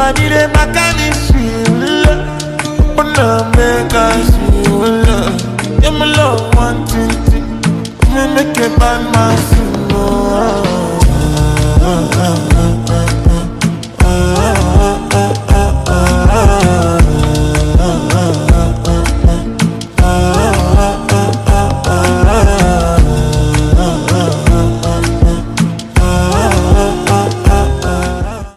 body they back at me feel. Wanna make us feel. Yeah, my love one thing. Me make a bad man feel.